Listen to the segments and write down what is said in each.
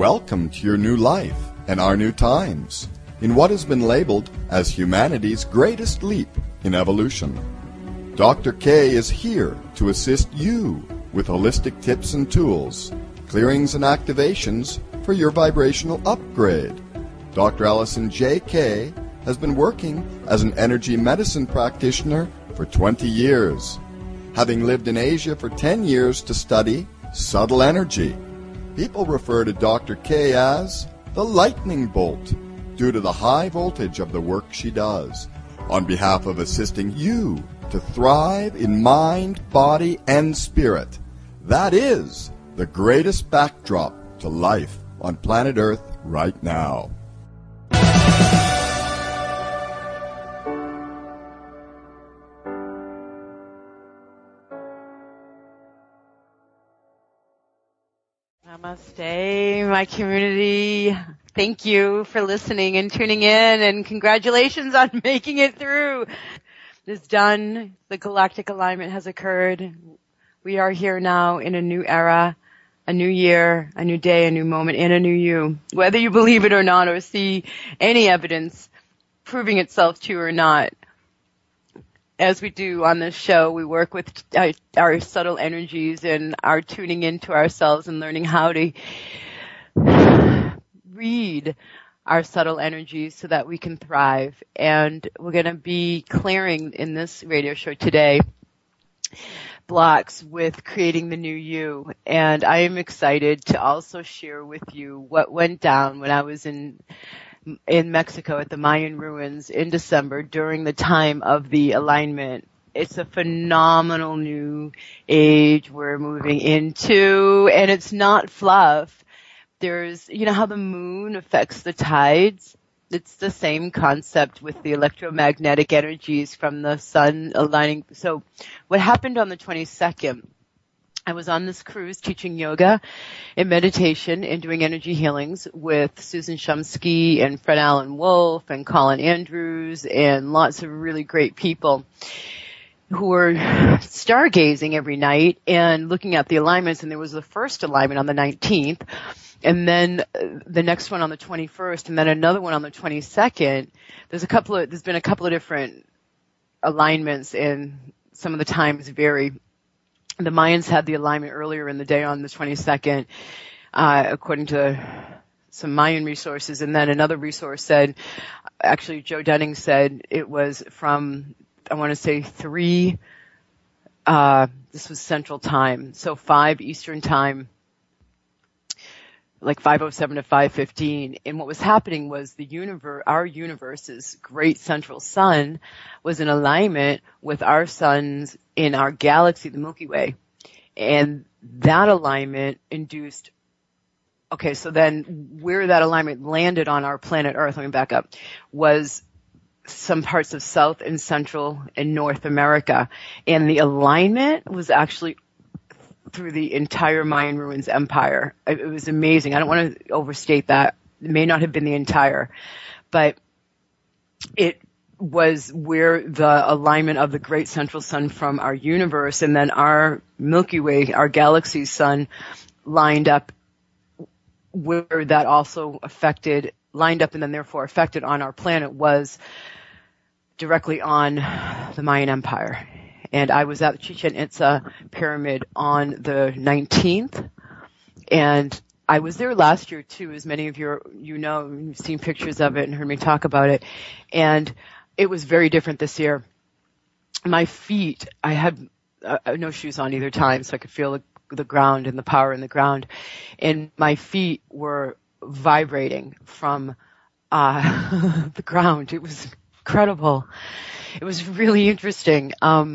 Welcome to your new life and our new times in what has been labeled as humanity's greatest leap in evolution. Dr. K is here to assist you with holistic tips and tools, clearings and activations for your vibrational upgrade. Dr. Allison J. K has been working as an energy medicine practitioner for 20 years, having lived in Asia for 10 years to study subtle energy. People refer to Dr. K as the lightning bolt due to the high voltage of the work she does on behalf of assisting you to thrive in mind, body, and spirit. That is the greatest backdrop to life on planet Earth right now. Namaste, my community. Thank you for listening and tuning in, and congratulations on making it through. It's done. The galactic alignment has occurred. We are here now in a new era, a new year, a new day, a new moment, and a new you. Whether you believe it or not, or see any evidence proving itself to you or not, as we do on this show, we work with our subtle energies and are tuning into ourselves and learning how to read our subtle energies so that we can thrive. And we're going to be clearing in this radio show today blocks with creating the new you. And I am excited to also share with you what went down when I was in Mexico at the Mayan ruins in December during the time of the alignment. It's a phenomenal new age we're moving into, and it's not fluff. There's, you know how the moon affects the tides? It's the same concept with the electromagnetic energies from the sun aligning. So what happened on the 22nd, I was on this cruise teaching yoga and meditation and doing energy healings with Susan Shumsky and Fred Allen Wolf and Colin Andrews and lots of really great people who were stargazing every night and looking at the alignments. And there was the first alignment on the 19th, and then the next one on the 21st, and then another one on the 22nd. There's been a couple of different alignments, and some of the times vary. The Mayans had the alignment earlier in the day on the 22nd, according to some Mayan resources. And then another resource said, actually Joe Dunning said it was from, I want to say 3, this was Central Time, so 5 Eastern Time, like 5:07 to 5:15. And what was happening was our universe's great central sun was in alignment with our suns in our galaxy, the Milky Way. And that alignment induced, okay, so then where that alignment landed on our planet Earth, let me back up, was some parts of South and Central and North America. And the alignment was actually through the entire Mayan ruins empire. It was amazing. I don't want to overstate that. It may not have been the entire, but it was where the alignment of the great central sun from our universe and then our Milky Way, our galaxy's sun, lined up, where that also lined up and then therefore affected on our planet was directly on the Mayan Empire. And I was at the Chichen Itza pyramid on the 19th, and I was there last year too, as many of you know, you've seen pictures of it and heard me talk about it. And it was very different this year. My feet, I had no shoes on either time, so I could feel the ground and the power in the ground. And my feet were vibrating from the ground. It was incredible. It was really interesting.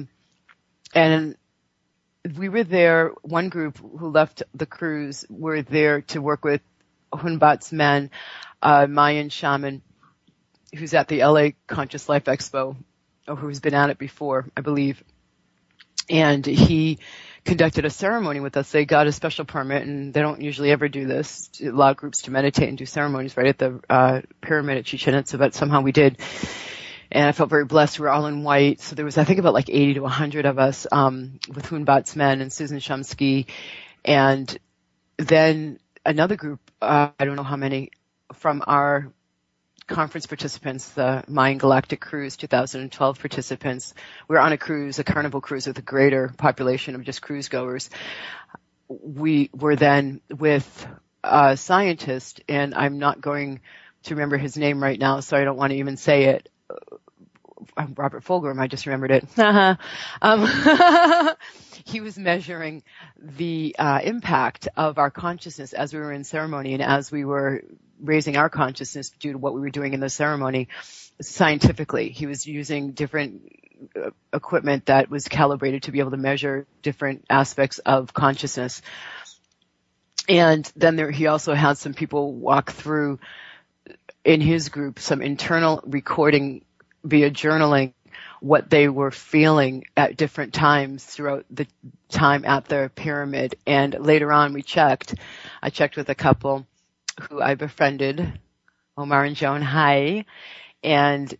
And we were there, one group who left the cruise were there to work with Hunbat's men, Mayan shaman, who's at the LA Conscious Life Expo, or who's been at it before, I believe. And he conducted a ceremony with us. They got a special permit, and they don't usually ever do this, allow groups to meditate and do ceremonies right at the pyramid at Chichen Itza, but somehow we did. And I felt very blessed. We were all in white. So there was, I think, about like 80 to 100 of us, with Hunbat's men and Susan Shumsky. And then another group, I don't know how many, from our conference participants, the Mayan Galactic Cruise 2012 participants. We were on a cruise, a Carnival cruise with a greater population of just cruise goers. We were then with a scientist, and I'm not going to remember his name right now, so I don't want to even say it. Robert Fulgrim, I just remembered it. He was measuring the impact of our consciousness as we were in ceremony and as we were raising our consciousness due to what we were doing in the ceremony scientifically. He was using different equipment that was calibrated to be able to measure different aspects of consciousness. And then he also had some people walk through in his group some internal recording via journaling what they were feeling at different times throughout the time at the pyramid. And later on I checked with a couple who I befriended, Omar and Joan, hi, and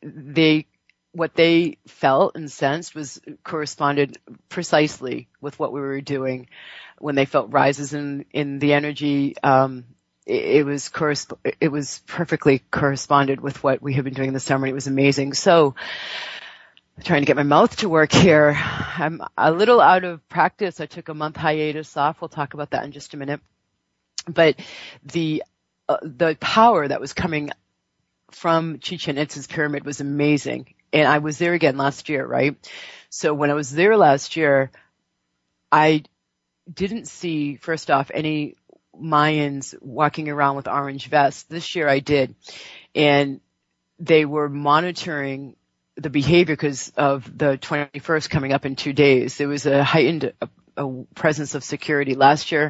what they felt and sensed corresponded precisely with what we were doing. When they felt rises in the energy, it was perfectly corresponded with what we had been doing in the ceremony. It was amazing. So, I'm trying to get my mouth to work here. I'm a little out of practice. I took a month hiatus off. We'll talk about that in just a minute. But the power that was coming from Chichen Itza's pyramid was amazing. And I was there again last year, right? So when I was there last year, I didn't see, first off, any Mayans walking around with orange vests. This year I did. And they were monitoring the behavior because of the 21st coming up in 2 days. There was a heightened presence of security. Last year,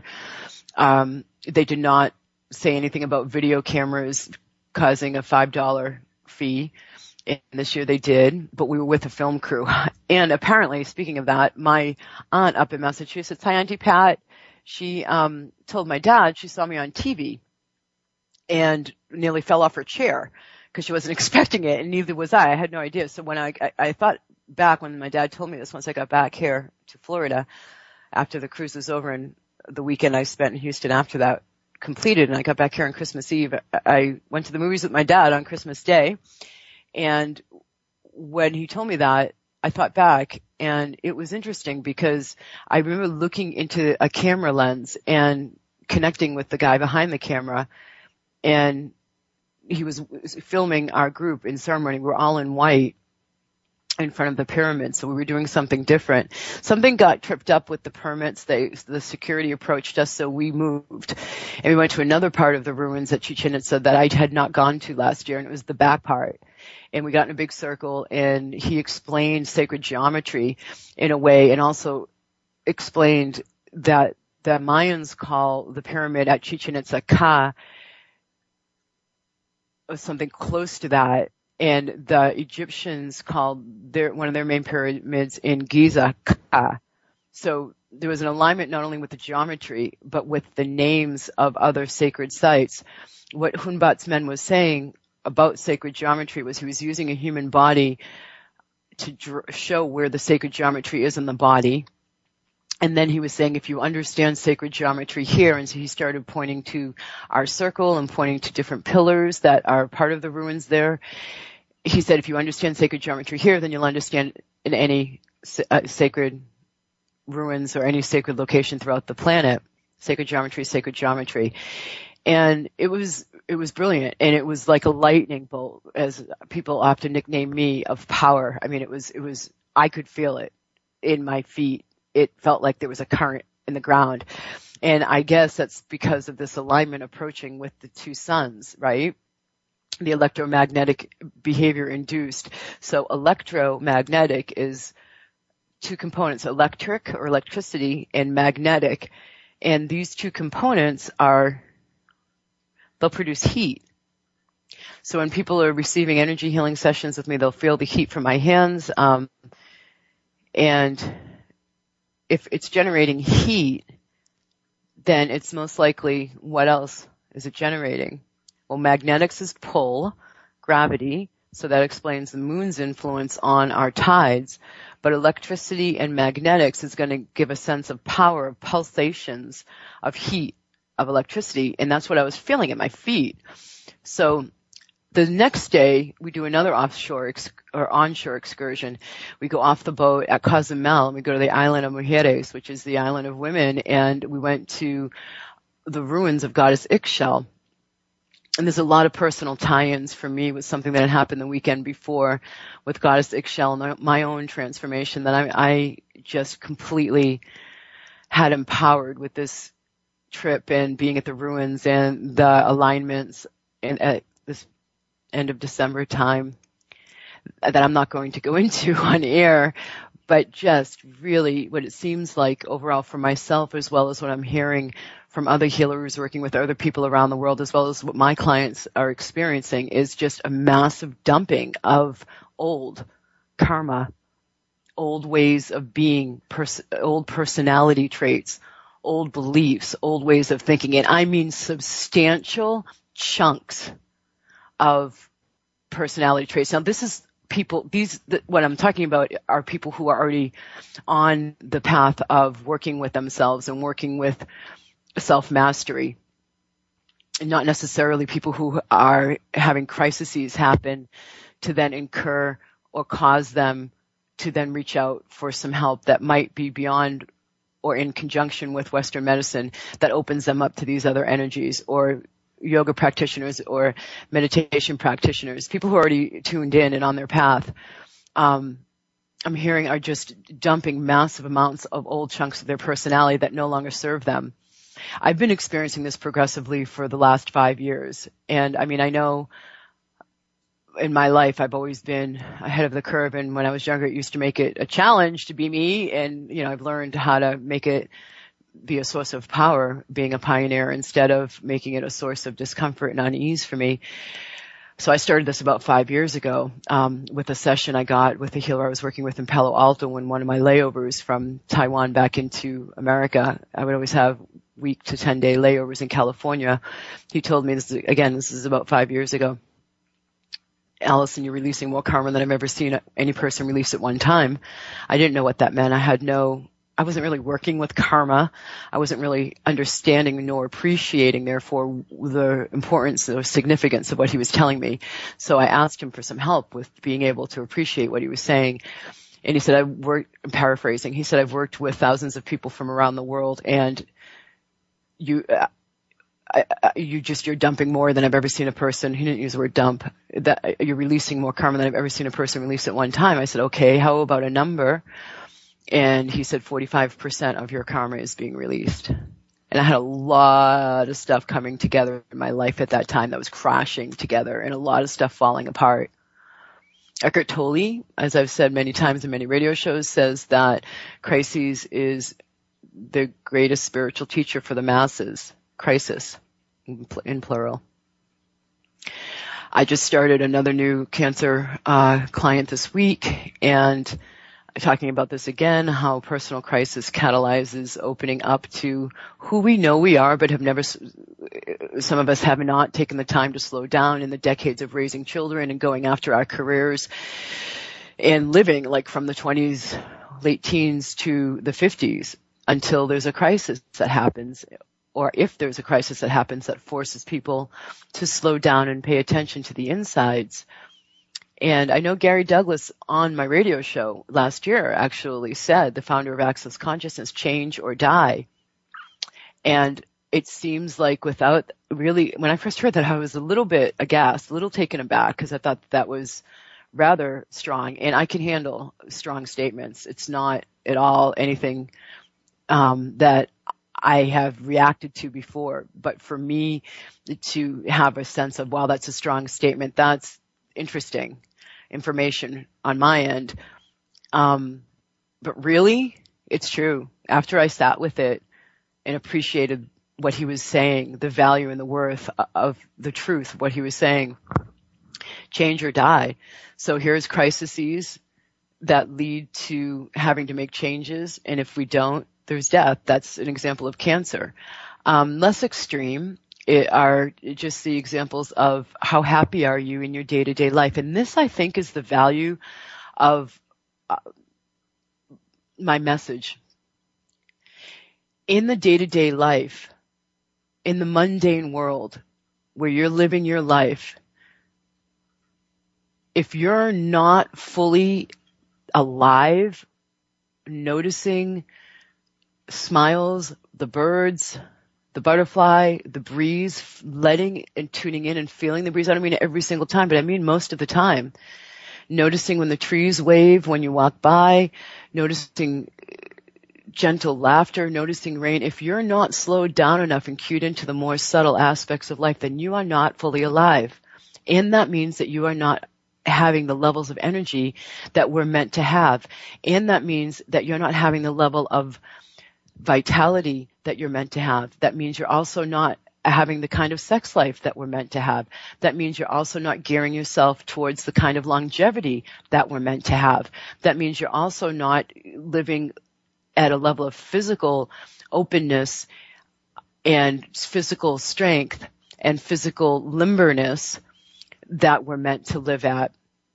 they did not say anything about video cameras causing a $5 fee. And this year they did, but we were with a film crew. And apparently, speaking of that, my aunt up in Massachusetts, hi Auntie Pat, she told my dad she saw me on TV and nearly fell off her chair because she wasn't expecting it, and neither was I. I had no idea. So when I thought back when my dad told me this, once I got back here to Florida after the cruise was over and the weekend I spent in Houston after that completed, and I got back here on Christmas Eve, I went to the movies with my dad on Christmas Day. And when he told me that, I thought back, and it was interesting because I remember looking into a camera lens and connecting with the guy behind the camera, and he was filming our group in ceremony. We're all in white in front of the pyramid, so we were doing something different. Something got tripped up with the permits. The security approached us, so we moved. And we went to another part of the ruins at Chichen Itza that I had not gone to last year, and it was the back part. And we got in a big circle, and he explained sacred geometry in a way, and also explained that the Mayans call the pyramid at Chichen Itza Ka, or something close to that. And the Egyptians called one of their main pyramids in Giza Ka. So there was an alignment not only with the geometry, but with the names of other sacred sites. What Hunbat's men was saying about sacred geometry was he was using a human body to show where the sacred geometry is in the body. And then he was saying, if you understand sacred geometry here, and so he started pointing to our circle and pointing to different pillars that are part of the ruins there. He said, if you understand sacred geometry here, then you'll understand in any sacred ruins or any sacred location throughout the planet. Sacred geometry. And it was brilliant. And it was like a lightning bolt, as people often nickname me, of power. I mean, it was, I could feel it in my feet. It felt like there was a current in the ground. And I guess that's because of this alignment approaching with the two suns, right? The electromagnetic behavior induced. So electromagnetic is two components, electric or electricity and magnetic. And these two components they'll produce heat. So when people are receiving energy healing sessions with me, they'll feel the heat from my hands. And if it's generating heat, then it's most likely, what else is it generating? Well, magnetics is pull, gravity, so that explains the moon's influence on our tides. But electricity and magnetics is going to give a sense of power, of pulsations, of heat of electricity, and that's what I was feeling at my feet. So the next day, we do another onshore excursion. We go off the boat at Cozumel, and we go to the island of Mujeres, which is the island of women, and we went to the ruins of Goddess Ixchel. And there's a lot of personal tie-ins for me with something that had happened the weekend before with Goddess Ixchel and my own transformation that I just completely had empowered with this trip and being at the ruins and the alignments and at this end of December time that I'm not going to go into on air, but just really what it seems like overall for myself, as well as what I'm hearing from other healers working with other people around the world, as well as what my clients are experiencing, is just a massive dumping of old karma, old ways of being, old personality traits, old beliefs, old ways of thinking. And I mean substantial chunks of personality traits. Now, this is people, what I'm talking about are people who are already on the path of working with themselves and working with self-mastery, and not necessarily people who are having crises happen to then incur or cause them to then reach out for some help that might be beyond or in conjunction with Western medicine that opens them up to these other energies, or yoga practitioners or meditation practitioners, people who are already tuned in and on their path. I'm hearing are just dumping massive amounts of old chunks of their personality that no longer serve them. I've been experiencing this progressively for the last 5 years. And I mean, I know in my life, I've always been ahead of the curve. And when I was younger, it used to make it a challenge to be me. And, I've learned how to make it be a source of power, being a pioneer, instead of making it a source of discomfort and unease for me. So I started this about 5 years ago, with a session I got with a healer I was working with in Palo Alto when one of my layovers from Taiwan back into America. I would always have week to 10-day layovers in California. He told me, this is about 5 years ago, Allison, you're releasing more karma than I've ever seen any person release at one time. I didn't know what that meant. I wasn't really working with karma. I wasn't really understanding nor appreciating, therefore, the importance or significance of what he was telling me. So I asked him for some help with being able to appreciate what he was saying. And he said, I'm paraphrasing, he said, I've worked with thousands of people from around the world, and you're dumping more than I've ever seen a person. He didn't use the word dump. That you're releasing more karma than I've ever seen a person release at one time. I said, okay, how about a number? And he said 45% of your karma is being released. And I had a lot of stuff coming together in my life at that time that was crashing together, and a lot of stuff falling apart. Eckhart Tolle, as I've said many times in many radio shows, says that crises is the greatest spiritual teacher for the masses. Crisis, in plural. I just started another new cancer client this week, and talking about this again, how personal crisis catalyzes opening up to who we know we are, but some of us have not taken the time to slow down in the decades of raising children and going after our careers and living like from the 20s, late teens to the 50s until there's a crisis that happens, or if there's a crisis that happens that forces people to slow down and pay attention to the insides. And I know Gary Douglas on my radio show last year actually said, the founder of Access Consciousness, change or die. And it seems like without really, when I first heard that, I was a little bit aghast, a little taken aback, because I thought that was rather strong. And I can handle strong statements. It's not at all anything that I have reacted to before. But for me to have a sense of, wow, that's a strong statement, that's interesting information on my end. But really, it's true. After I sat with it and appreciated what he was saying, the value and the worth of the truth, what he was saying, change or die. So here's crises that lead to having to make changes. And if we don't, there's death. That's an example of cancer. Less extreme are just the examples of how happy are you in your day-to-day life. And this, I think, is the value of my message. In the day-to-day life, in the mundane world where you're living your life, if you're not fully alive, noticing smiles, the birds, the butterfly, the breeze, letting and tuning in and feeling the breeze. I don't mean every single time, but I mean most of the time. Noticing when the trees wave when you walk by, noticing gentle laughter, noticing rain. If you're not slowed down enough and cued into the more subtle aspects of life, then you are not fully alive. And that means that you are not having the levels of energy that we're meant to have. And that means that you're not having the level of vitality that you're meant to have. That means you're also not having the kind of sex life that we're meant to have. That means you're also not gearing yourself towards the kind of longevity that we're meant to have. That means you're also not living at a level of physical openness and physical strength and physical limberness that we're meant to live at.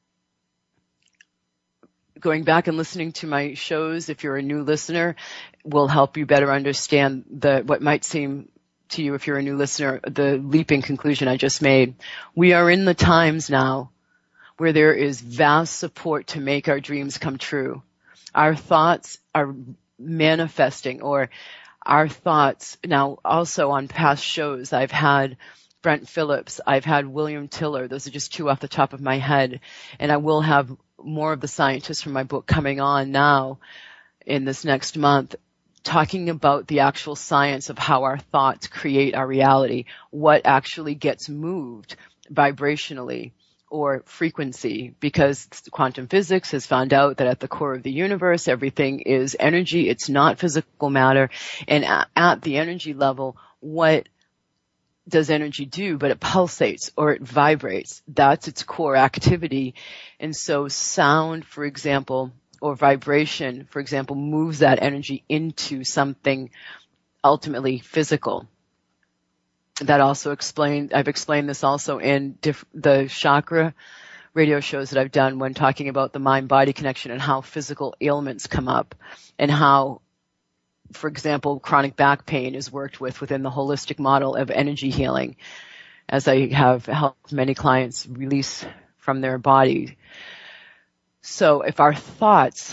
Going back and listening to my shows, if you're a new listener, will help you better understand what might seem to you, if you're a new listener, the leaping conclusion I just made. We are in the times now where there is vast support to make our dreams come true. Our thoughts are manifesting, or our thoughts now also on past shows. I've had Brent Phillips, I've had William Tiller. Those are just two off the top of my head. And I will have more of the scientists from my book coming on now in this next month, talking about the actual science of how our thoughts create our reality, what actually gets moved vibrationally or frequency, because quantum physics has found out that at the core of the universe, everything is energy. It's not physical matter. And at the energy level, what does energy do? But it pulsates or it vibrates. That's its core activity. And so sound, for example, or vibration, for example, moves that energy into something ultimately physical. That also I've explained this also in the chakra radio shows that I've done when talking about the mind-body connection and how physical ailments come up and how, for example, chronic back pain is worked within the holistic model of energy healing, as I have helped many clients release from their body. So if our thoughts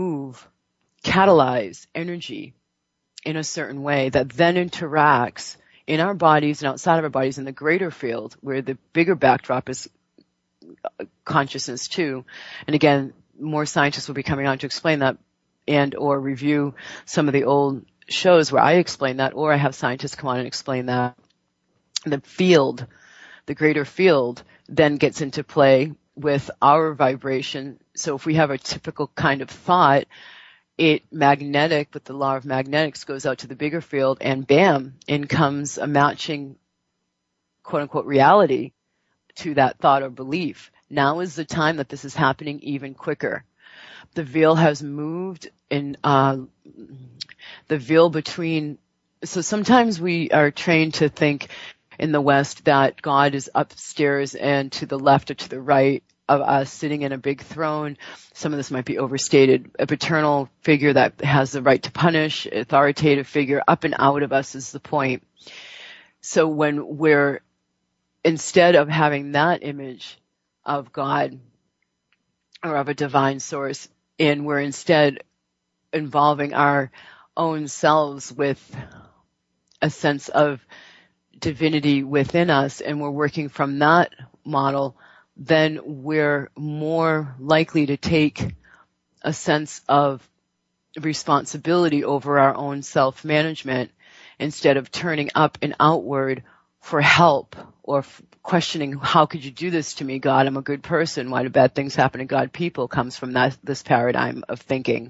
catalyze energy in a certain way that then interacts in our bodies and outside of our bodies in the greater field, where the bigger backdrop is consciousness too. And again, more scientists will be coming on to explain that and or review some of the old shows where I explain that, or I have scientists come on and explain that. The field, the greater field, then gets into play with our vibration. So if we have a typical kind of thought, magnetic with the law of magnetics goes out to the bigger field, and bam, in comes a matching quote unquote reality to that thought or belief. Now is the time that this is happening even quicker. The veil has moved in the veil between. So sometimes we are trained to think in the West that God is upstairs and to the left or to the right of us, sitting in a big throne. Some of this might be overstated. A paternal figure that has the right to punish, authoritative figure up and out of us is the point. So when we're, instead of having that image of God or of a divine source, and we're instead involving our own selves with a sense of divinity within us, and we're working from that model, then we're more likely to take a sense of responsibility over our own self-management instead of turning up and outward for help or questioning, how could you do this to me, God? I'm a good person. Why do bad things happen to God people? Comes from this paradigm of thinking,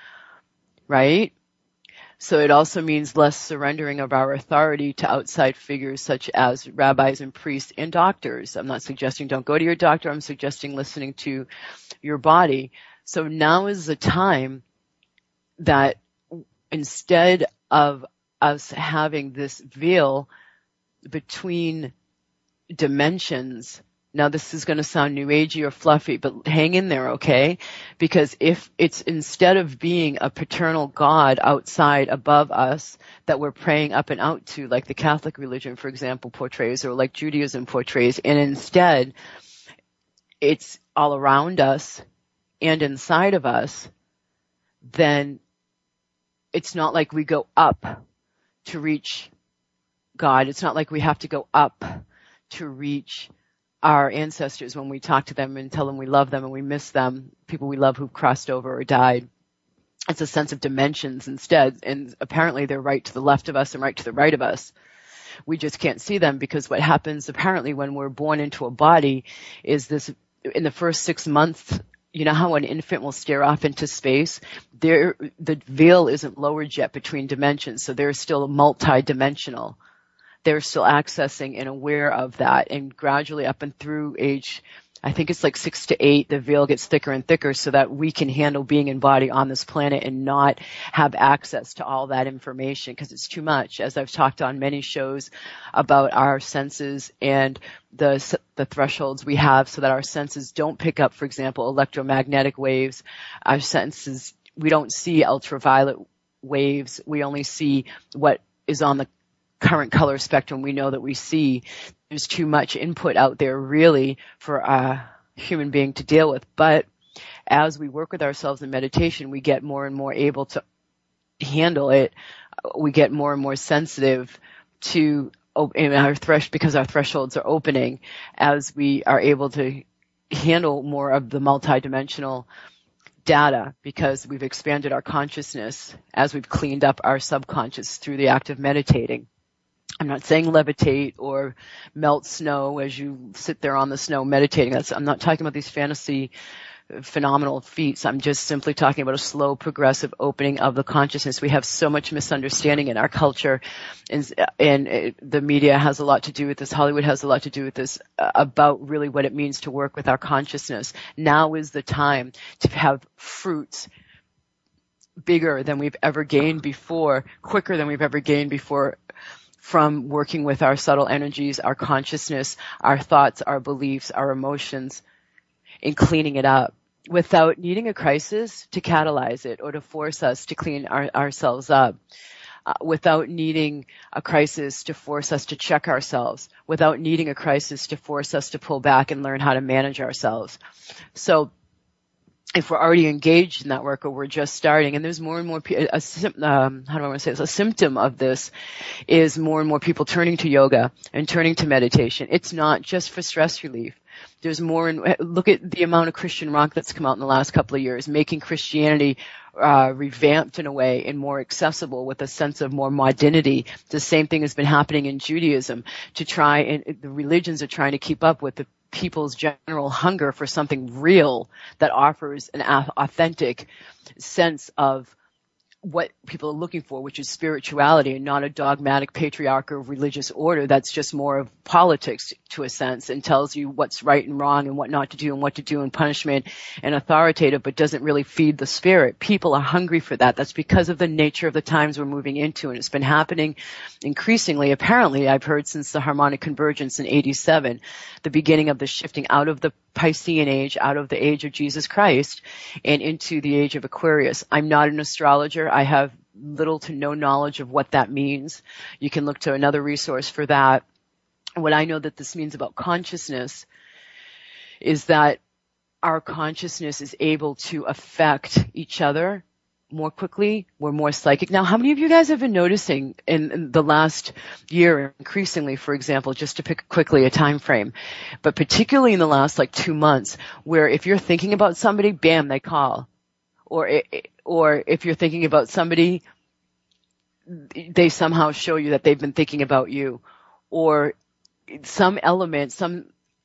right? So it also means less surrendering of our authority to outside figures such as rabbis and priests and doctors. I'm not suggesting don't go to your doctor. I'm suggesting listening to your body. So now is the time that instead of us having this veil between dimensions, Now this is going to sound new agey or fluffy, but hang in there, okay? Because if it's instead of being a paternal God outside above us that we're praying up and out to, like the Catholic religion, for example, portrays, or like Judaism portrays, and instead it's all around us and inside of us, then it's not like we go up to reach God. It's not like we have to go up to reach our ancestors when we talk to them and tell them we love them and we miss them, people we love who've crossed over or died. It's a sense of dimensions instead, and apparently they're right to the left of us and right to the right of us. We just can't see them, because what happens apparently when we're born into a body is this, in the first 6 months, you know how an infant will stare off into space? The veil isn't lowered yet between dimensions, so they're still multi-dimensional. They're still accessing and aware of that, and gradually up and through age, I think it's like 6 to 8, the veil gets thicker and thicker so that we can handle being in body on this planet and not have access to all that information, because it's too much. As I've talked on many shows about our senses and the thresholds we have so that our senses don't pick up, for example, electromagnetic waves. Our senses, we don't see ultraviolet waves. We only see what is on the current color spectrum we know that we see. There's too much input out there really for a human being to deal with. But as we work with ourselves in meditation, we get more and more able to handle it. We get more and more sensitive to in our because our thresholds are opening, as we are able to handle more of the multidimensional data, because we've expanded our consciousness as we've cleaned up our subconscious through the act of meditating. I'm not saying levitate or melt snow as you sit there on the snow meditating. I'm not talking about these fantasy phenomenal feats. I'm just simply talking about a slow, progressive opening of the consciousness. We have so much misunderstanding in our culture, and the media has a lot to do with this. Hollywood has a lot to do with this, about really what it means to work with our consciousness. Now is the time to have fruits bigger than we've ever gained before, quicker than we've ever gained before, from working with our subtle energies, our consciousness, our thoughts, our beliefs, our emotions, in cleaning it up without needing a crisis to catalyze it or to force us to clean ourselves up, without needing a crisis to force us to check ourselves, without needing a crisis to force us to pull back and learn how to manage ourselves. So if we're already engaged in that work, or we're just starting, and there's more and more, a symptom of this is more and more people turning to yoga and turning to meditation. It's not just for stress relief. There's more, look at the amount of Christian rock that's come out in the last couple of years, making Christianity revamped in a way and more accessible with a sense of more modernity. The same thing has been happening in Judaism, to try, and the religions are trying to keep up with the people's general hunger for something real that offers an authentic sense of what people are looking for, which is spirituality, and not a dogmatic patriarchal religious order that's just more of politics to a sense, and tells you what's right and wrong and what not to do and what to do, and punishment and authoritative, but doesn't really feed the spirit. People are hungry for that. That's because of the nature of the times we're moving into, and it's been happening increasingly, apparently, I've heard, since the harmonic convergence in 87, the beginning of the shifting out of the Piscean age, out of the age of Jesus Christ, and into the age of Aquarius. I'm not an astrologer. I have little to no knowledge of what that means. You can look to another resource for that. What I know that this means about consciousness is that our consciousness is able to affect each other more quickly. We're more psychic. Now, how many of you guys have been noticing in the last year, increasingly, for example, just to pick quickly a time frame, but particularly in the last 2 months, where if you're thinking about somebody, bam, they call. Or if you're thinking about somebody, they somehow show you that they've been thinking about you, or some element, some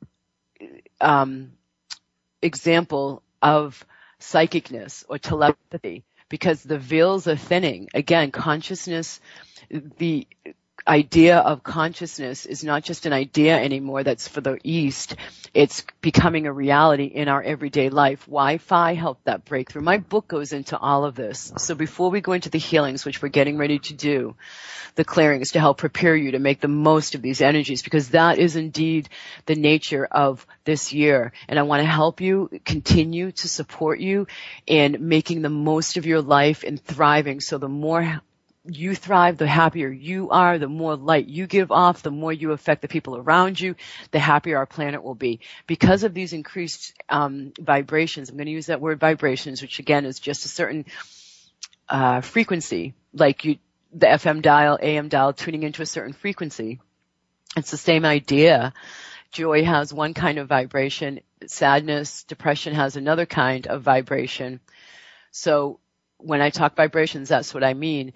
example of psychicness or telepathy, because the veils are thinning. Again, consciousness, the idea of consciousness is not just an idea anymore that's for the East. It's becoming a reality in our everyday life. Wi-Fi helped that breakthrough. My book goes into all of this. So before we go into the healings, which we're getting ready to do, the clearings to help prepare you to make the most of these energies, because that is indeed the nature of this year. And I want to help you, continue to support you in making the most of your life and thriving. So the more you thrive, the happier you are, the more light you give off, the more you affect the people around you, the happier our planet will be. Because of these increased vibrations, I'm going to use that word vibrations, which again is just a certain frequency, like the FM dial, AM dial, tuning into a certain frequency. It's the same idea. Joy has one kind of vibration. Sadness, depression has another kind of vibration. So when I talk vibrations, that's what I mean.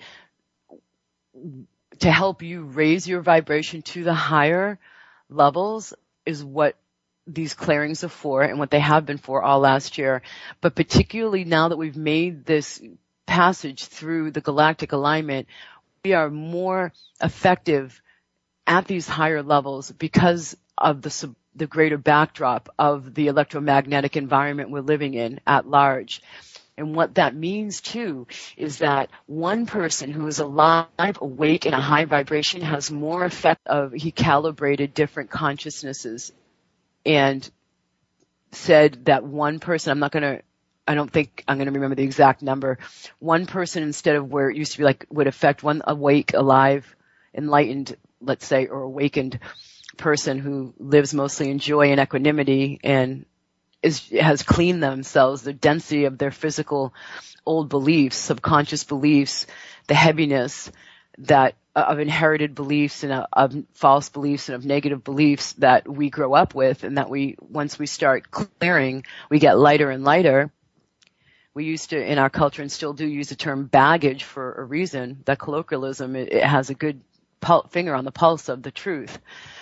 To help you raise your vibration to the higher levels is what these clearings are for and what they have been for all last year. But particularly now that we've made this passage through the galactic alignment, we are more effective at these higher levels because of the greater backdrop of the electromagnetic environment we're living in at large. And what that means, too, is that one person who is alive, awake, in a high vibration has more effect he calibrated different consciousnesses and said that one person, I don't think I'm going to remember the exact number, one person instead of where it used to be like would affect one awake, alive, enlightened, let's say, or awakened person who lives mostly in joy and equanimity and has cleaned themselves, the density of their physical old beliefs, subconscious beliefs, the heaviness of inherited beliefs and of false beliefs and of negative beliefs that we grow up with, and that once we start clearing, we get lighter and lighter. We used to, in our culture, and still do use the term baggage for a reason. That colloquialism, it has a good finger on the pulse of the truth.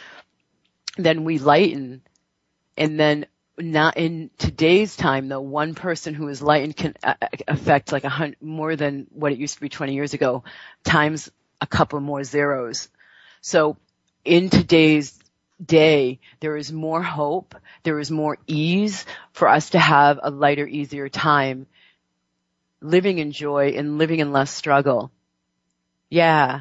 Then we lighten, and then not in today's time, though, one person who is lightened can affect like more than what it used to be 20 years ago, times a couple more zeros. So in today's day, there is more hope, there is more ease for us to have a lighter, easier time living in joy and living in less struggle. Yeah.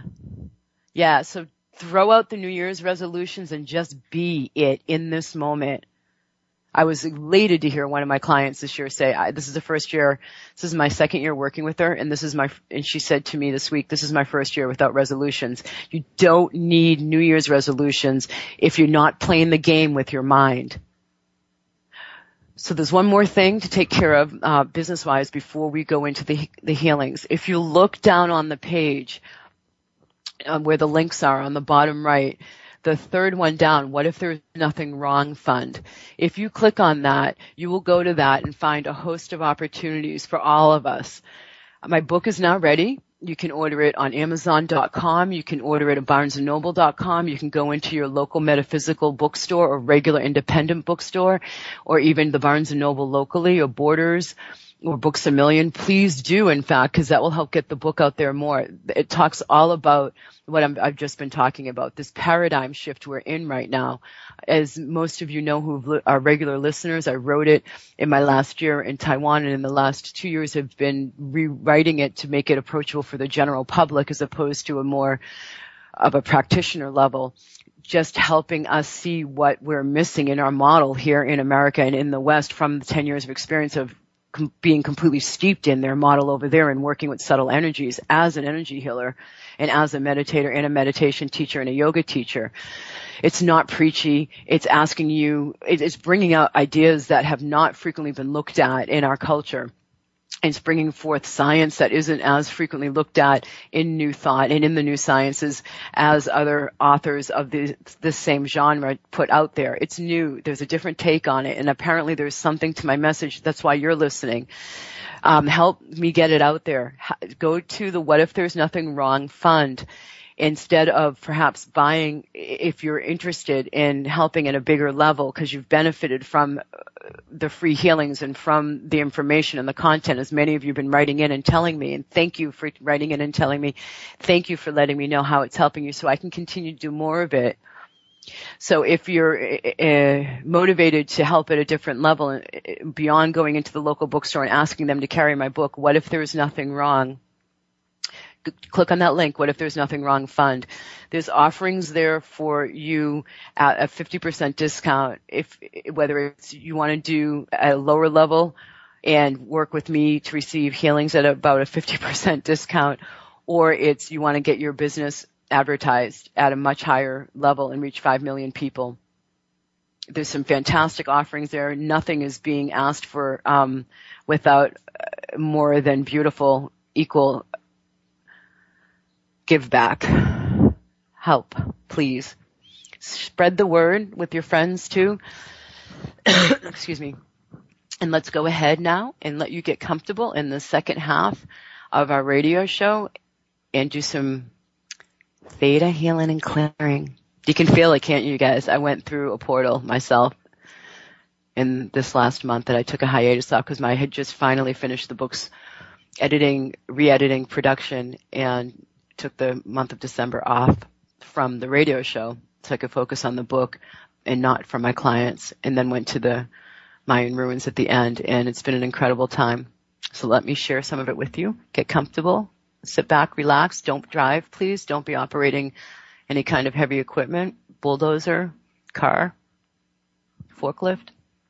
So throw out the New Year's resolutions and just be it in this moment. I was elated to hear one of my clients this year say, this is my second year working with her, and she said to me this week, this is my first year without resolutions. You don't need New Year's resolutions if you're not playing the game with your mind. So there's one more thing to take care of, business-wise, before we go into the healings. If you look down on the page, where the links are on the bottom right, the third one down, What If There's Nothing Wrong Fund. If you click on that, you will go to that and find a host of opportunities for all of us. My book is now ready. You can order it on Amazon.com. You can order it at BarnesandNoble.com. You can go into your local metaphysical bookstore or regular independent bookstore, or even the Barnes & Noble locally, or Borders, or Books A Million. Please do, in fact, because that will help get the book out there more. It talks all about what I've just been talking about, this paradigm shift we're in right now. As most of you know who are regular listeners, I wrote it in my last year in Taiwan, and in the last 2 years have been rewriting it to make it approachable for the general public as opposed to a more of a practitioner level, just helping us see what we're missing in our model here in America and in the West from the 10 years of experience of being completely steeped in their model over there and working with subtle energies as an energy healer and as a meditator and a meditation teacher and a yoga teacher. It's not preachy. It's asking you, it's bringing out ideas that have not frequently been looked at in our culture. It's bringing forth science that isn't as frequently looked at in New Thought and in the new sciences as other authors of this same genre put out there. It's new. There's a different take on it, and apparently there's something to my message. That's why you're listening. Help me get it out there. Go to the What If There's Nothing Wrong Fund. instead of perhaps buying, if you're interested in helping at a bigger level because you've benefited from the free healings and from the information and the content, as many of you have been writing in and telling me, and thank you for writing in and telling me, thank you for letting me know how it's helping you so I can continue to do more of it. So if you're motivated to help at a different level, beyond going into the local bookstore and asking them to carry my book, What If There's Nothing Wrong? Click on that link, What If There's Nothing Wrong Fund. There's offerings there for you at a 50% discount whether it's you want to do a lower level and work with me to receive healings at about a 50% discount, or it's you want to get your business advertised at a much higher level and reach 5 million people. There's some fantastic offerings there. Nothing is being asked for without more than beautiful, equal give back. Help, please. Spread the word with your friends too. Excuse me. And let's go ahead now and let you get comfortable in the second half of our radio show and do some theta healing and clearing. You can feel it, can't you guys? I went through a portal myself in this last month that I took a hiatus off because I had just finally finished the book's editing, re-editing, production, and took the month of December off from the radio show so I could focus on the book and not from my clients, and then went to the Mayan ruins at the end, and it's been an incredible time. So let me share some of it with you. Get comfortable, sit back, relax, don't drive, please. Don't be operating any kind of heavy equipment, bulldozer, car, forklift.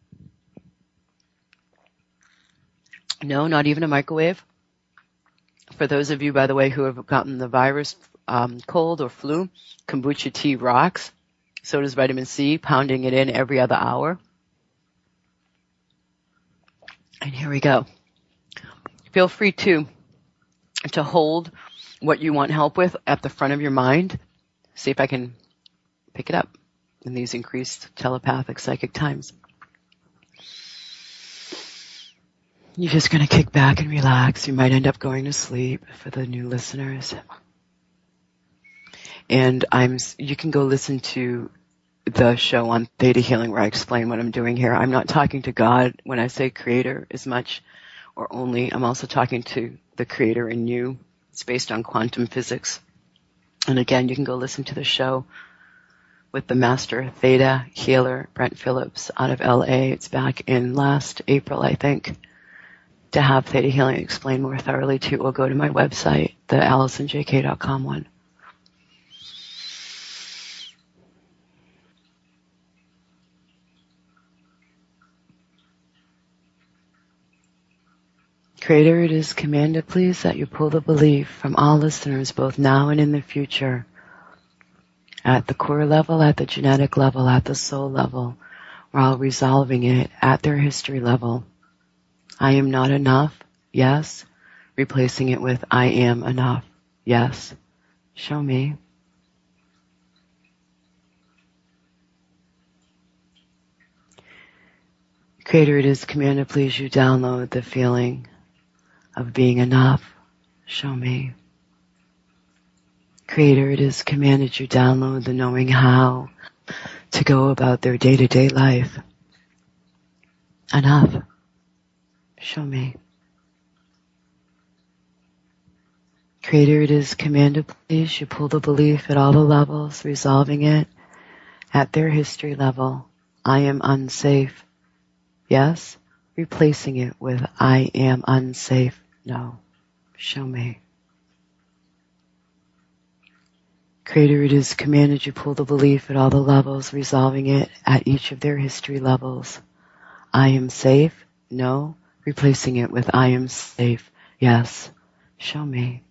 No, not even a microwave. For those of you, by the way, who have gotten the virus, cold or flu, kombucha tea rocks. So does vitamin C, pounding it in every other hour. And here we go. Feel free to hold what you want help with at the front of your mind. See if I can pick it up in these increased telepathic psychic times. You're just going to kick back and relax. You might end up going to sleep for the new listeners. And you can go listen to the show on Theta Healing where I explain what I'm doing here. I'm not talking to God when I say creator as much or only. I'm also talking to the creator in you. It's based on quantum physics. And again, you can go listen to the show with the master Theta healer, Brent Phillips, out of LA. It's back in last April, I think. To have Theta Healing explained more thoroughly to you, or go to my website, the AllisonJK.com one. Creator, it is commanded, please, that you pull the belief from all listeners, both now and in the future, at the core level, at the genetic level, at the soul level, while resolving it at their history level. I am not enough. Yes. Replacing it with I am enough. Yes. Show me. Creator, it is commanded, please, you download the feeling of being enough. Show me. Creator, it is commanded you download the knowing how to go about their day-to-day life. Enough. Show me. Creator, it is commanded, please, you pull the belief at all the levels, resolving it at their history level. I am unsafe. Yes. Replacing it with I am unsafe. No. Show me. Creator, it is commanded you pull the belief at all the levels, resolving it at each of their history levels. I am safe. No. Replacing it with I am safe. Yes. Show me.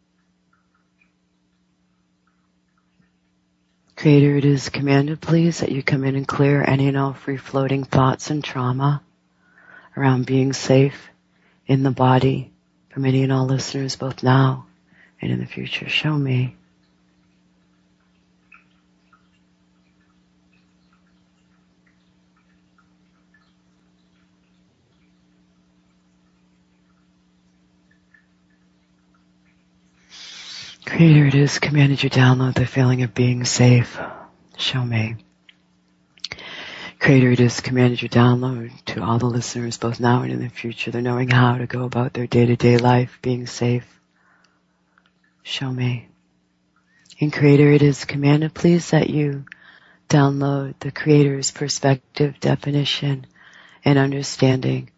Creator, it is commanded, please, that you come in and clear any and all free-floating thoughts and trauma around being safe in the body from any and all listeners, both now and in the future. Show me. Creator, it is commanded you download the feeling of being safe. Show me. Creator, it is commanded you download to all the listeners, both now and in the future, the knowing how to go about their day-to-day life being safe. Show me. And Creator, it is commanded, please, that you download the Creator's perspective, definition, and understanding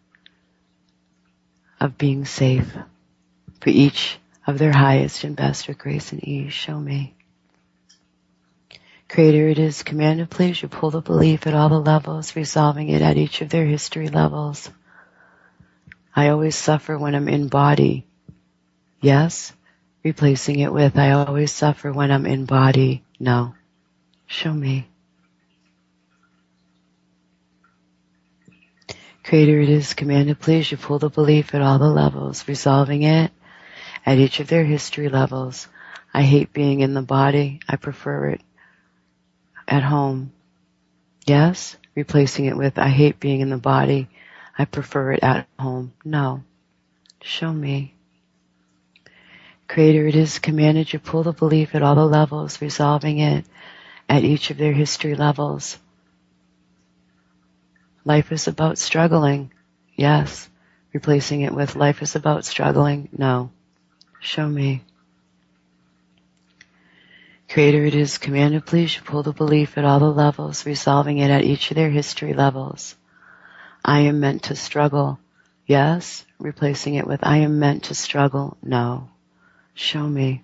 of being safe for each of their highest and best with grace and ease. Show me. Creator, it is commanded, please, you pull the belief at all the levels, resolving it at each of their history levels. I always suffer when I'm in body. Yes. Replacing it with, I always suffer when I'm in body. No. Show me. Creator, it is commanded, please, you pull the belief at all the levels, resolving it at each of their history levels. I hate being in the body. I prefer it at home. Yes? Replacing it with, I hate being in the body. I prefer it at home. No. Show me. Creator, it is commanded you pull the belief at all the levels, resolving it at each of their history levels. Life is about struggling. Yes. Replacing it with, life is about struggling. No. Show me. Creator, it is commanded, please, you pull the belief at all the levels, resolving it at each of their history levels. I am meant to struggle. Yes. Replacing it with, I am meant to struggle. No. Show me.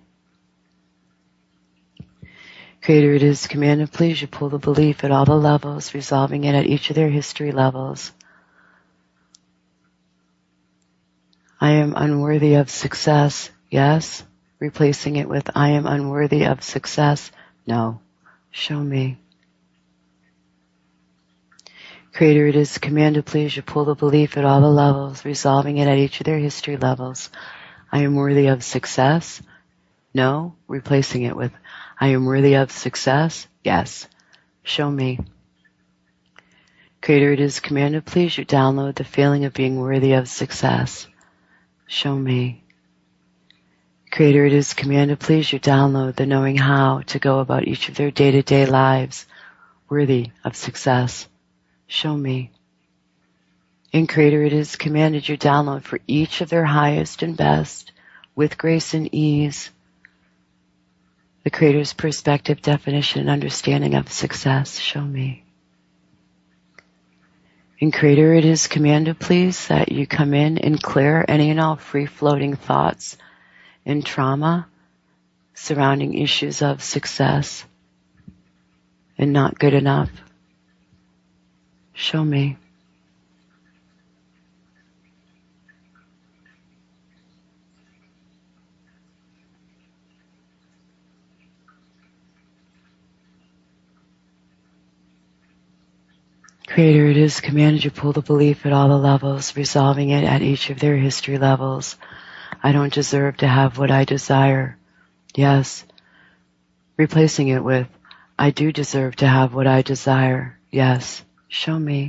Creator, it is commanded, please, you pull the belief at all the levels, resolving it at each of their history levels. I am unworthy of success. Yes. Replacing it with, I am unworthy of success. No. Show me. Creator, it is commanded, please, you pull the belief at all the levels, resolving it at each of their history levels. I am worthy of success. No. Replacing it with, I am worthy of success. Yes. Show me. Creator, it is commanded, please, you download the feeling of being worthy of success. Show me. Creator, it is commanded, please, you download the knowing how to go about each of their day-to-day lives worthy of success. Show me. And Creator, it is commanded you download for each of their highest and best, with grace and ease, the Creator's perspective, definition, and understanding of success. Show me. And Creator, it is commanded, please, that you come in and clear any and all free-floating thoughts and trauma surrounding issues of success and not good enough. Show me. Creator, it is commanded you pull the belief at all the levels, resolving it at each of their history levels. I don't deserve to have what I desire. Yes. Replacing it with, I do deserve to have what I desire. Yes. Show me.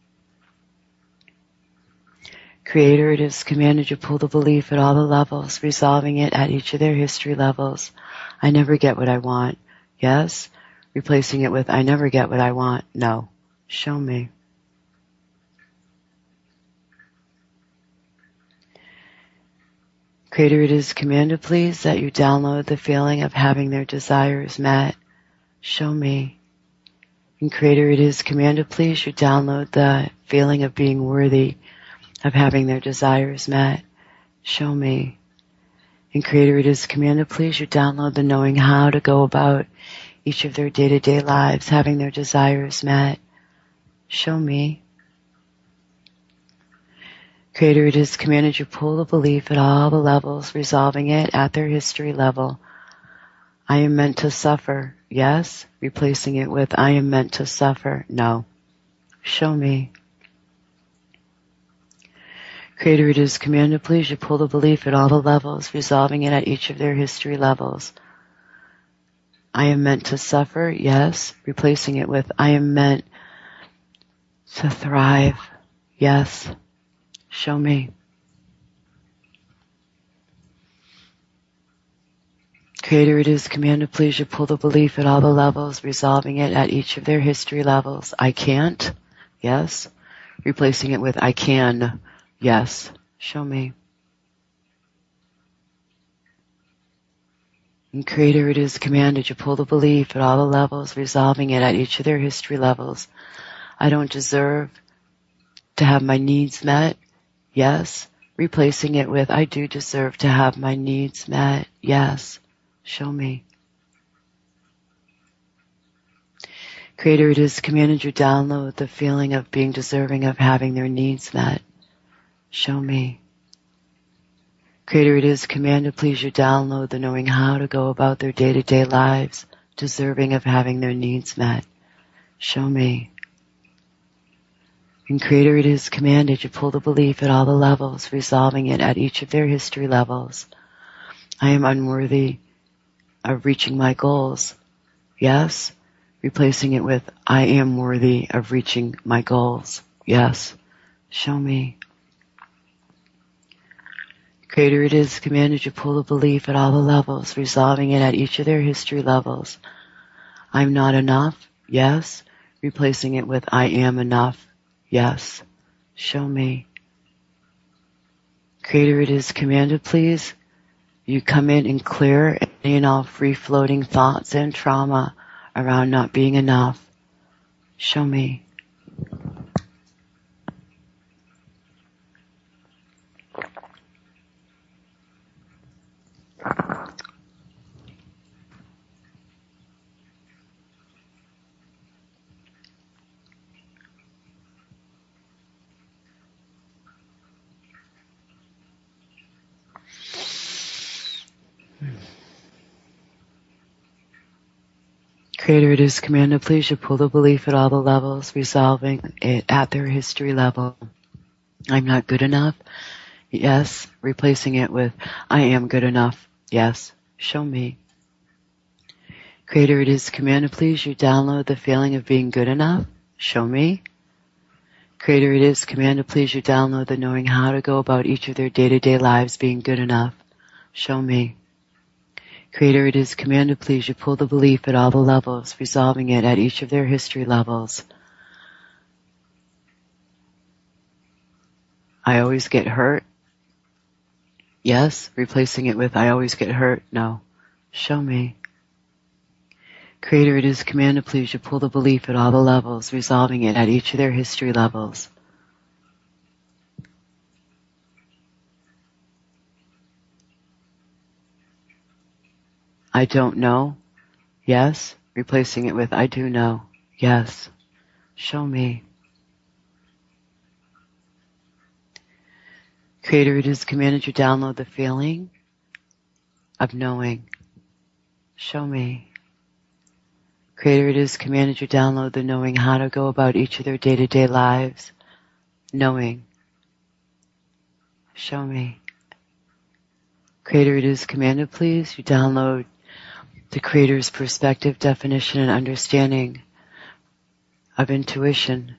Creator, it is commanded you pull the belief at all the levels, resolving it at each of their history levels. I never get what I want. Yes. Replacing it with, I never get what I want. No. Show me. Creator, it is commanded, please, that you download the feeling of having their desires met. Show me. And Creator, it is commanded, please, you download the feeling of being worthy of having their desires met. Show me. And Creator, it is commanded, please, you download the knowing how to go about each of their day-to-day lives having their desires met. Show me. Creator, it is commanded you pull the belief at all the levels, resolving it at their history level. I am meant to suffer. Yes. Replacing it with, I am meant to suffer. No. Show me. Creator, it is commanded, please, you pull the belief at all the levels, resolving it at each of their history levels. I am meant to suffer. Yes. Replacing it with, I am meant to thrive. Yes. Show me. Creator, it is commanded, please, you pull the belief at all the levels, resolving it at each of their history levels. I can't. Yes. Replacing it with I can. Yes. Show me. And Creator, it is commanded, you pull the belief at all the levels, resolving it at each of their history levels. I don't deserve to have my needs met. Yes. Replacing it with I do deserve to have my needs met. Yes. Show me. Creator, it is commanded you download the feeling of being deserving of having their needs met. Show me. Creator, it is commanded, please, you download the knowing how to go about their day-to-day lives, deserving of having their needs met. Show me. And Creator, it is commanded you pull the belief at all the levels, resolving it at each of their history levels. I am unworthy of reaching my goals. Yes. Replacing it with I am worthy of reaching my goals. Yes. Show me. Creator, it is commanded you pull the belief at all the levels, resolving it at each of their history levels. I'm not enough. Yes. Replacing it with I am enough. Yes. Show me. Creator, it is commanded, please, you come in and clear any and all free-floating thoughts and trauma around not being enough. Show me. Creator, it is commanded, please, you pull the belief at all the levels, resolving it at their history level. I'm not good enough. Yes. Replacing it with I am good enough. Yes. Show me. Creator, it is commanded, please, you download the feeling of being good enough. Show me. Creator, it is commanded, please, you download the knowing how to go about each of their day-to-day lives being good enough. Show me. Creator, it is commanded, please, you pull the belief at all the levels, resolving it at each of their history levels. I always get hurt. Yes. Replacing it with I always get hurt. No. Show me. Creator, it is commanded, please, you pull the belief at all the levels, resolving it at each of their history levels. I don't know. Yes. Replacing it with I do know. Yes. Show me. Creator, it is commanded you download the feeling of knowing. Show me. Creator, it is commanded you download the knowing how to go about each of their day-to-day lives. Knowing. Show me. Creator, it is commanded, please, you download the Creator's perspective, definition, and understanding of intuition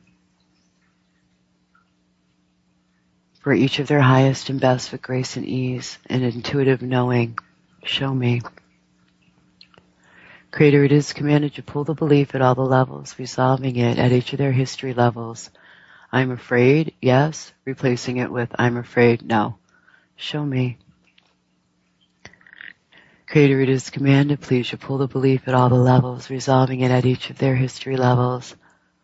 for each of their highest and best with grace and ease and intuitive knowing. Show me. Creator, it is commanded you pull the belief at all the levels, resolving it at each of their history levels. I'm afraid. Yes. Replacing it with I'm afraid. No. Show me. Creator, it is commanded, please, you pull the belief at all the levels, resolving it at each of their history levels.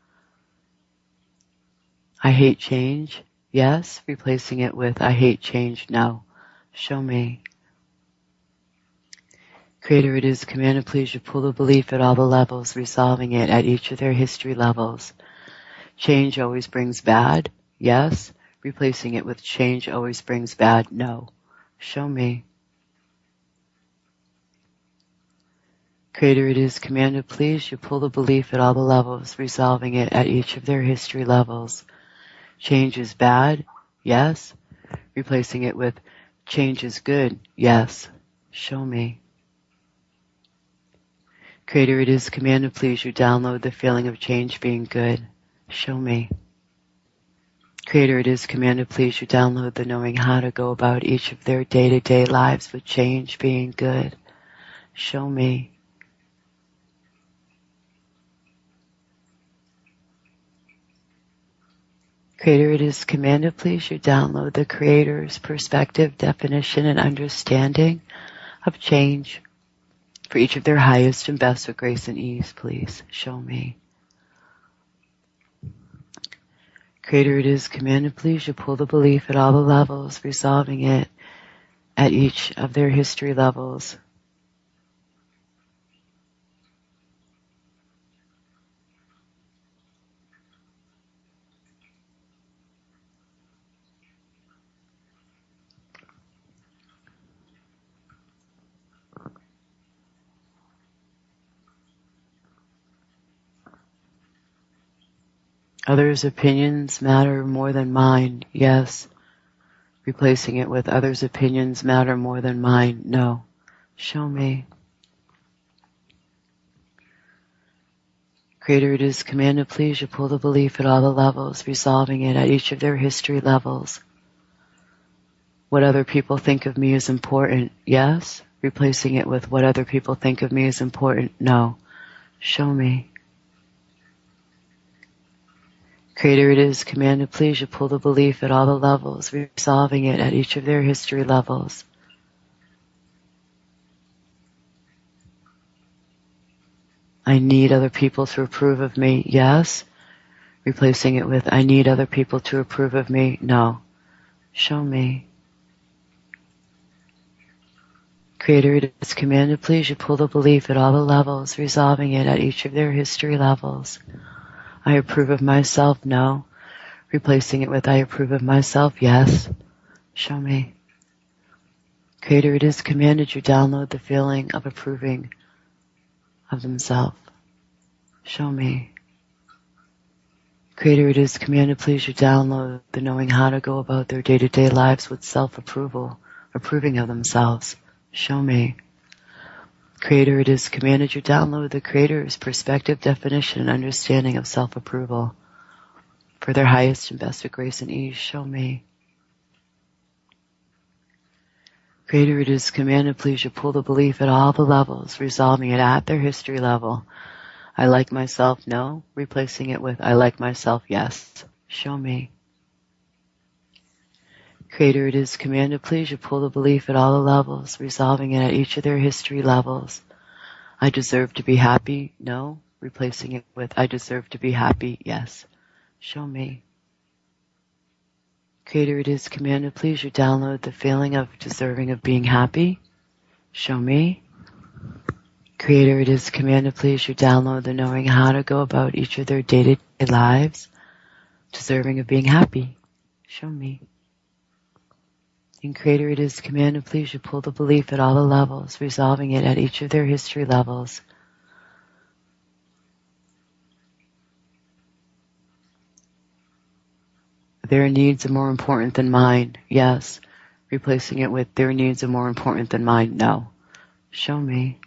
I hate change. Yes. Replacing it with I hate change. No. Show me. Creator, it is commanded, please, you pull the belief at all the levels, resolving it at each of their history levels. Change always brings bad. Yes. Replacing it with change always brings bad. No. Show me. Creator, it is commanded, please, you pull the belief at all the levels, resolving it at each of their history levels. Change is bad. Yes. Replacing it with change is good. Yes. Show me. Creator, it is commanded, please, you download the feeling of change being good. Show me. Creator, it is commanded, please, you download the knowing how to go about each of their day-to-day lives with change being good. Show me. Creator, it is commanded, please, you download the Creator's perspective, definition, and understanding of change for each of their highest and best with grace and ease, please. Show me. Creator, it is commanded, please, you pull the belief at all the levels, resolving it at each of their history levels. Others' opinions matter more than mine. Yes. Replacing it with others' opinions matter more than mine. No. Show me. Creator, it is commanded, please, you pull the belief at all the levels, resolving it at each of their history levels. What other people think of me is important. Yes. Replacing it with what other people think of me is important. No. Show me. Creator, it is commanded, please, you pull the belief at all the levels, resolving it at each of their history levels. I need other people to approve of me. Yes. Replacing it with I need other people to approve of me. No. Show me. Creator, it is commanded, please, you pull the belief at all the levels, resolving it at each of their history levels. I approve of myself. No. Replacing it with I approve of myself. Yes. Show me. Creator, it is commanded you download the feeling of approving of themselves. Show me. Creator, it is commanded, please, you download the knowing how to go about their day-to-day lives with self-approval, approving of themselves. Show me. Creator, it is commanded you download the Creator's perspective, definition, and understanding of self-approval for their highest and best with grace and ease. Show me. Creator, it is commanded, please, you pull the belief at all the levels, resolving it at their history level. I like myself. No. Replacing it with I like myself. Yes. Show me. Creator, it is commanded, please, you pull the belief at all the levels, resolving it at each of their history levels. I deserve to be happy. No. Replacing it with I deserve to be happy. Yes. Show me. Creator, it is commanded, please, you download the feeling of deserving of being happy. Show me. Creator, it is commanded, please, you download the knowing how to go about each of their day-to-day lives, deserving of being happy. Show me. And Creator, it is commanded, please, you pull the belief at all the levels, resolving it at each of their history levels. Their needs are more important than mine. Yes. Replacing it with their needs are more important than mine. No. Show me.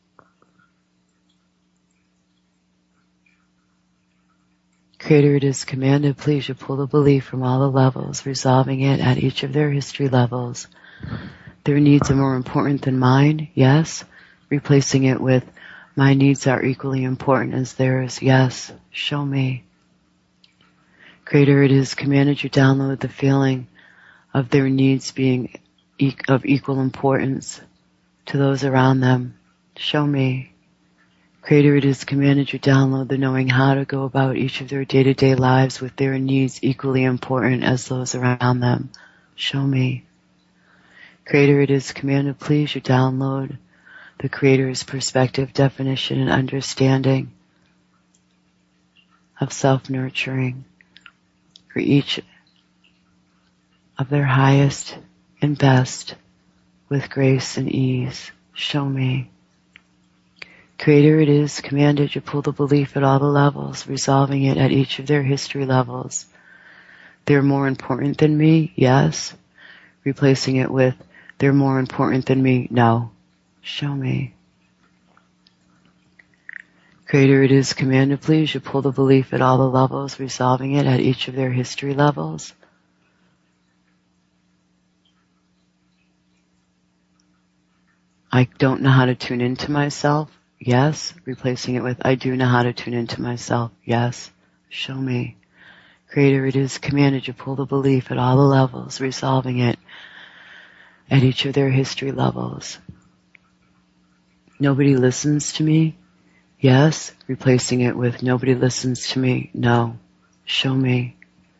Creator, it is commanded, please, you pull the belief from all the levels, resolving it at each of their history levels. Their needs are more important than mine. Yes. Replacing it with my needs are equally important as theirs. Yes. Show me. Creator, it is commanded you download the feeling of their needs being of equal importance to those around them. Show me. Creator, it is commanded you download the knowing how to go about each of their day-to-day lives with their needs equally important as those around them. Show me. Creator, it is commanded, please, you download the Creator's perspective, definition, and understanding of self-nurturing for each of their highest and best with grace and ease. Show me. Creator, it is commanded you pull the belief at all the levels, resolving it at each of their history levels. They're more important than me. Yes. Replacing it with they're more important than me. No. Show me. Creator, it is commanded, please, you pull the belief at all the levels, resolving it at each of their history levels. I don't know how to tune into myself. Yes. Replacing it with, I do know how to tune into myself. Yes. Show me. Creator, it is commanded you pull the belief at all the levels, resolving it at each of their history levels. Nobody listens to me. Yes. Replacing it with, nobody listens to me. No. Show me.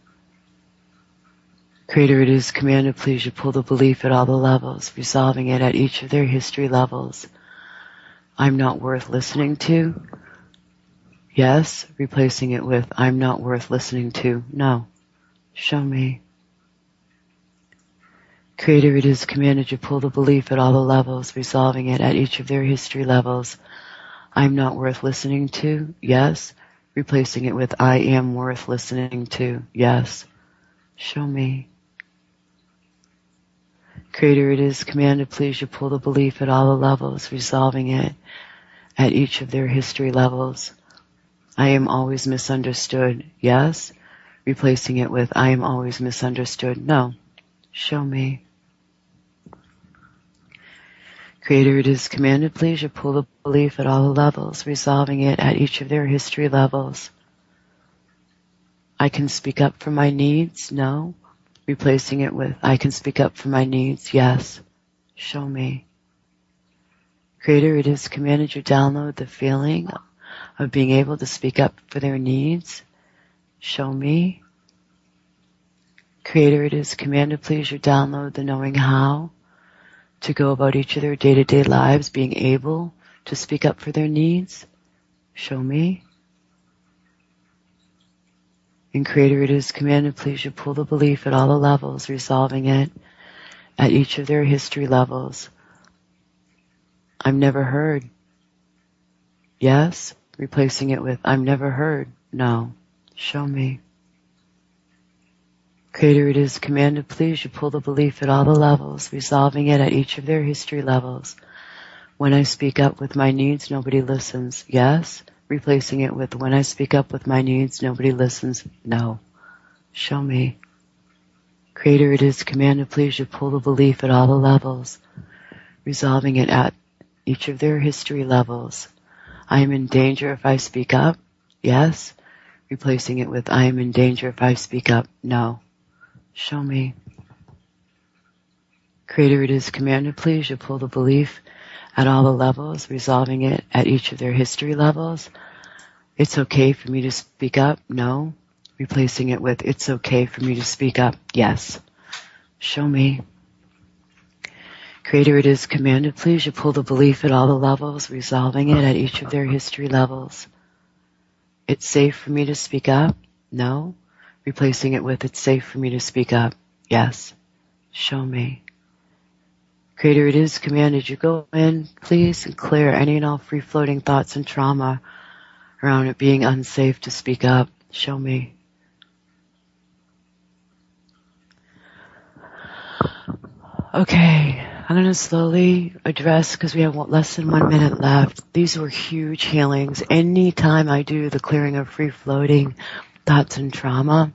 Creator, it is commanded, please, you pull the belief at all the levels, resolving it at each of their history levels. I'm not worth listening to. Yes. Replacing it with, I'm not worth listening to. No. Show me. Creator, it is commanded you pull the belief at all the levels, resolving it at each of their history levels. I'm not worth listening to. Yes. Replacing it with, I am worth listening to. Yes. Show me. Creator, it is commanded, please, you pull the belief at all the levels, resolving it at each of their history levels. I am always misunderstood. Yes. Replacing it with, I am always misunderstood. No. Show me. Creator, it is commanded, please, you pull the belief at all the levels, resolving it at each of their history levels. I can speak up for my needs. No. Replacing it with, I can speak up for my needs. Yes. Show me. Creator, it is commanded you download the feeling of being able to speak up for their needs. Show me. Creator, it is commanded, please, you download the knowing how to go about each of their day-to-day lives being able to speak up for their needs. Show me. And Creator, it is commanded, please, you pull the belief at all the levels, resolving it at each of their history levels. I'm never heard. Yes. Replacing it with, I'm never heard. No. Show me. Creator, it is commanded, please, you pull the belief at all the levels, resolving it at each of their history levels. When I speak up with my needs, nobody listens. Yes. Replacing it with, when I speak up with my needs, nobody listens. No. Show me. Creator, it is commanded, please, you pull the belief at all the levels, resolving it at each of their history levels. I am in danger if I speak up. Yes. Replacing it with, I am in danger if I speak up. No. Show me. Creator, it is commanded, please, you pull the belief at all the levels, resolving it at each of their history levels. It's okay for me to speak up. No. Replacing it with, it's okay for me to speak up. Yes. Show me. Creator, it is commanded, please, you pull the belief at all the levels, resolving it at each of their history levels. It's safe for me to speak up. No. Replacing it with, it's safe for me to speak up. Yes. Show me. Creator, it is commanded you go in, please, and clear any and all free-floating thoughts and trauma around it being unsafe to speak up. Show me. Okay, I'm going to slowly address, because we have less than 1 minute left. These were huge healings. Anytime I do the clearing of free-floating thoughts and trauma,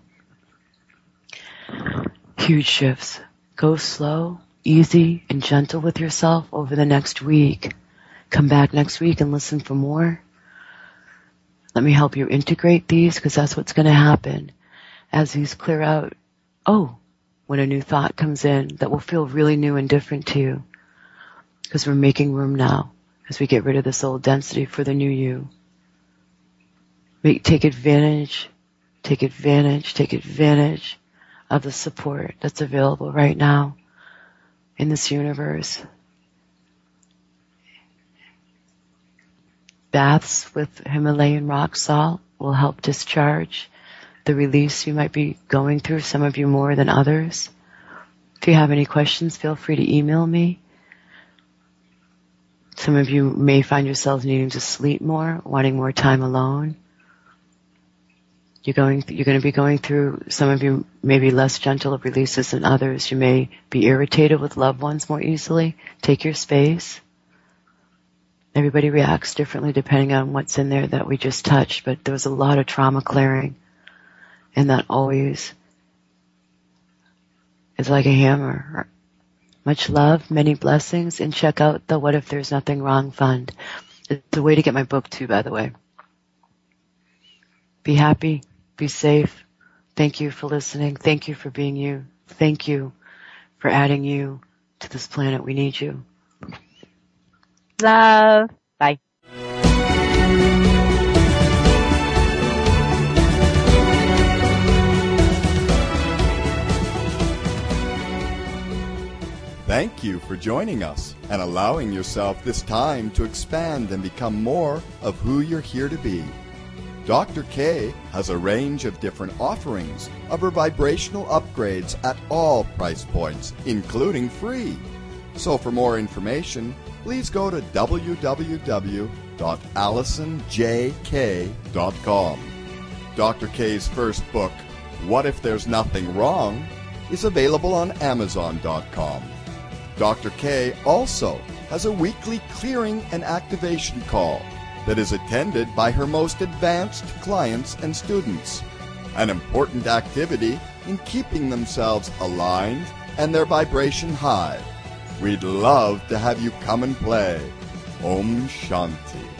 huge shifts. Go slow, easy, and gentle with yourself over the next week. Come back next week and listen for more. Let me help you integrate these, because that's what's going to happen as these clear out. Oh, when a new thought comes in that will feel really new and different to you, because we're making room now as we get rid of this old density for the new you. Take advantage of the support that's available right now in this universe. Baths with Himalayan rock salt will help discharge the release you might be going through, some of you more than others. If you have any questions, feel free to email me. Some of you may find yourselves needing to sleep more, wanting more time alone. You're going to be going through, some of you may be less gentle of releases than others. You may be irritated with loved ones more easily. Take your space. Everybody reacts differently depending on what's in there that we just touched, but there was a lot of trauma clearing, and that always is like a hammer. Much love, many blessings, and check out the What If There's Nothing Wrong Fund. It's a way to get my book too, by the way. Be happy. Be safe. Thank you for listening. Thank you for being you. Thank you for adding you to this planet. We need you. Love. Bye. Thank you for joining us and allowing yourself this time to expand and become more of who you're here to be. Dr. K has a range of different offerings of her vibrational upgrades at all price points, including free. So for more information, please go to www.AlisonJK.com. Dr. K's first book, What If There's Nothing Wrong, is available on Amazon.com. Dr. K also has a weekly clearing and activation call that is attended by her most advanced clients and students, an important activity in keeping themselves aligned and their vibration high. We'd love to have you come and play. Om Shanti.